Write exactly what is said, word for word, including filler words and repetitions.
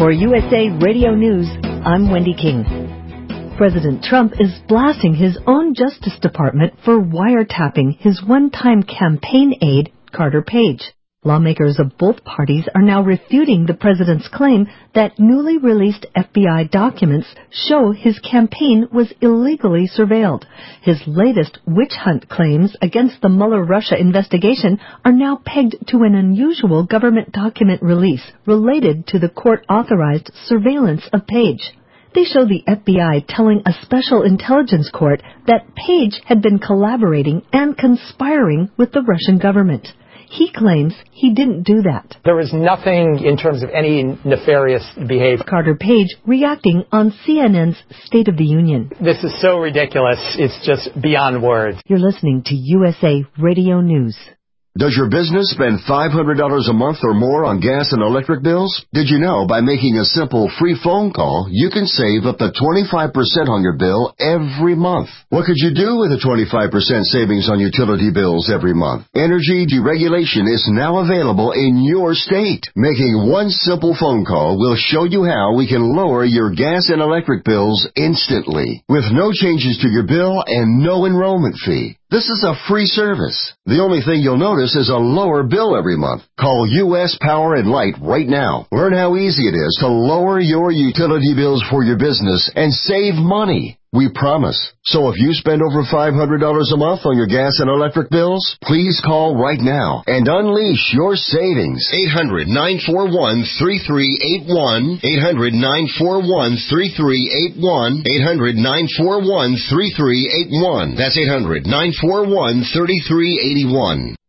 For U S A Radio News, I'm Wendy King. President Trump is blasting his own Justice Department for wiretapping his one-time campaign aide, Carter Page. Lawmakers of both parties are now refuting the president's claim that newly released F B I documents show his campaign was illegally surveilled. His latest witch hunt claims against the Mueller-Russia investigation are now pegged to an unusual government document release related to the court-authorized surveillance of Page. They show the F B I telling a special intelligence court that Page had been collaborating and conspiring with the Russian government. He claims he didn't do that. There was nothing in terms of any nefarious behavior. Carter Page reacting on C N N's State of the Union. This is so ridiculous, it's just beyond words. You're listening to U S A Radio News. Does your business spend five hundred dollars a month or more on gas and electric bills? Did you know by making a simple free phone call, you can save up to twenty-five percent on your bill every month? What could you do with a twenty-five percent savings on utility bills every month? Energy deregulation is now available in your state. Making one simple phone call will show you how we can lower your gas and electric bills instantly, with no changes to your bill and no enrollment fee. This is a free service. The only thing you'll notice is a lower bill every month. Call U S Power and Light right now. Learn how easy it is to lower your utility bills for your business and save money. We promise. So if you spend over five hundred dollars a month on your gas and electric bills, please call right now and unleash your savings. eight hundred, nine four one, three three eight one. eight hundred, nine four one, three three eight one. eight hundred, nine four one, three three eight one. That's eight hundred, nine four one, three three eight one.